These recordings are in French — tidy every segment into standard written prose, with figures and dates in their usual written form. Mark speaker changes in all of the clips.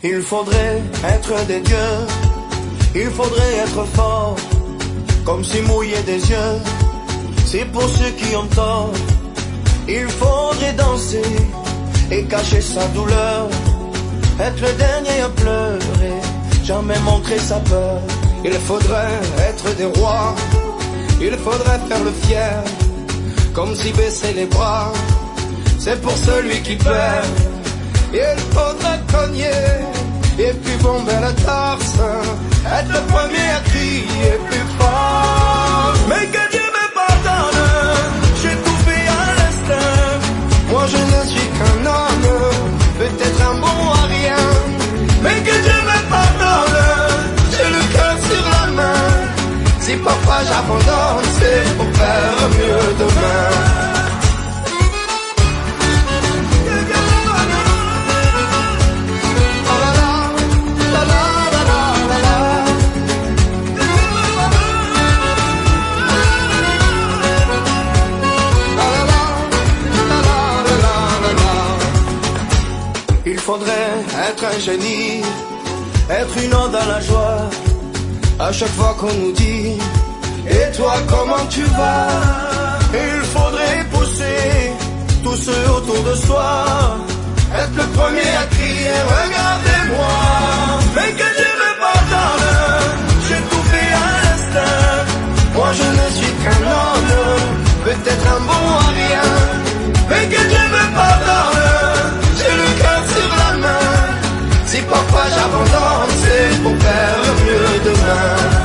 Speaker 1: Il faudrait être des dieux, il faudrait être fort, comme si mouiller des yeux, c'est pour ceux qui ont tort. Il faudrait danser et cacher sa douleur, être le dernier à pleurer, jamais montrer sa peur. Il faudrait être des rois, il faudrait faire le fier, comme si baisser les bras, c'est pour celui qui perd. Il faudrait cogner et puis bomber la torse, être le premier à crier plus fort. Mais que Dieu me pardonne, j'ai tout fait à l'instinct. Moi je ne suis qu'un homme, peut-être un bon à rien. Mais que Dieu me pardonne, j'ai le cœur sur la main. Si parfois j'abandonne, c'est pour faire mieux demain. Il faudrait être un génie, être une onde à la joie, à chaque fois qu'on nous dit « Et toi, comment tu vas ?» Il faudrait pousser tous ceux autour de soi, être le premier à crier « Regardez-moi !» Mais que Dieu me pardonne, j'ai tout fait à l'instinct. Moi je ne suis qu'un homme, peut-être un bon à rien. Mais que Dieu me pardonne, j'ai le cœur sur la main. Si parfois j'abandonne, c'est pour faire mieux demain.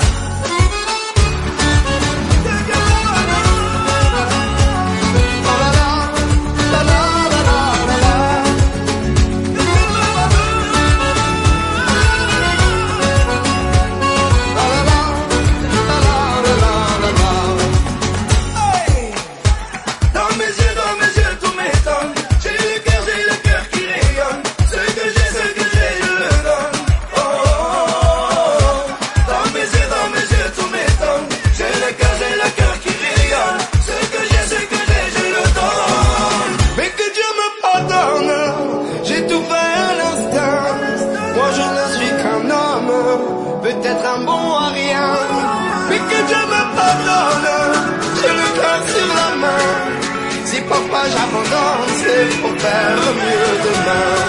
Speaker 1: Peut-être un bon à rien, mais que Dieu me pardonne, j'ai le cœur sur la main. Si parfois j'abandonne, c'est pour faire mieux demain.